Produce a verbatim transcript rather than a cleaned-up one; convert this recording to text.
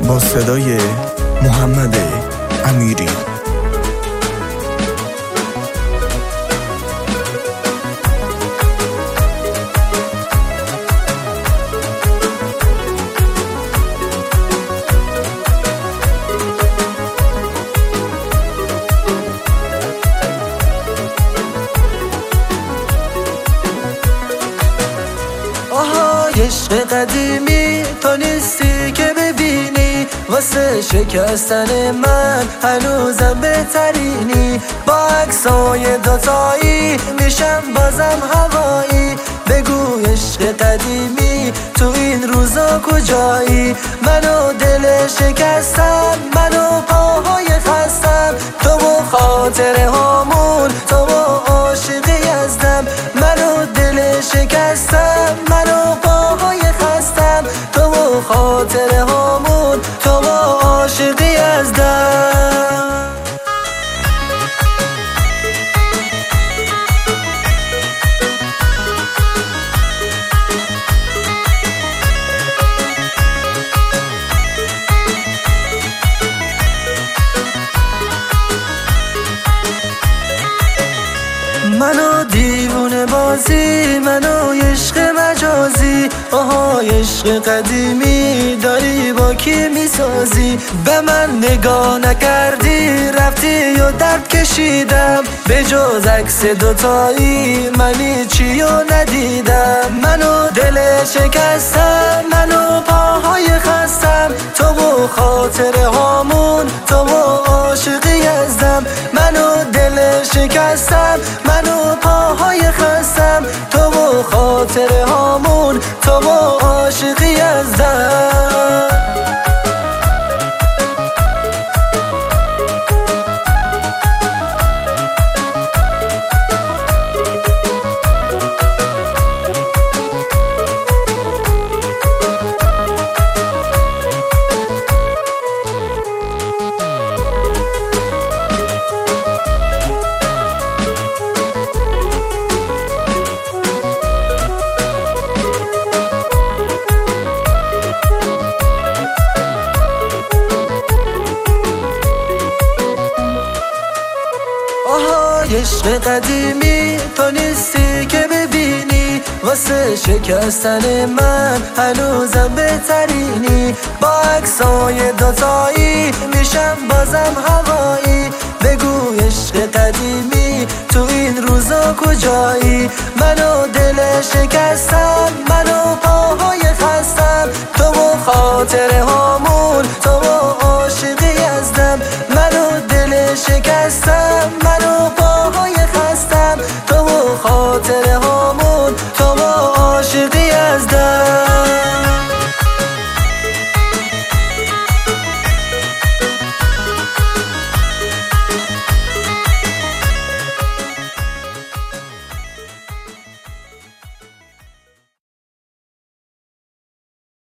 با صدای محمد امیری. عشق قدیمی تو نیستی که ببینی، واسه شکستن من هنوزم بهترینی. با عکسای دوتایی میشم بازم هوایی. بگو عشق قدیمی تو این روزا کجایی؟ منو دل شکستم، منو پاهای خستم، تو و خاطره هامون، تو و عاشق یزدم. منو دل شکستم، منو پاهای خستم، تو و خاطره هامون، تو و عاشق یزدم. منو دیوونه بازی، منو عشق مجازی، آها عشق قدیمی داری با کی میسازی؟ به من نگاه نکردی رفتی و درد کشیدم، به جز عکس دوتایی منی چی و ندیدم. منو دل شکستم، منو پاهای خستم، تو و خاطره هامون، تو و عاشق یزدم. منو دل شکستم، منو پاهای خستم، تو و خاطره هامون، تو و عاشق یزدم. عشق قدیمی تو نیستی که ببینی، واسه شکستن من هنوزم بهترینی. با عکسای دوتایی میشم بازم هوایی. بگو عشق قدیمی تو این روزا کجایی؟ منو دل شکستم، منو پاهای خستم، تو و خاطره ها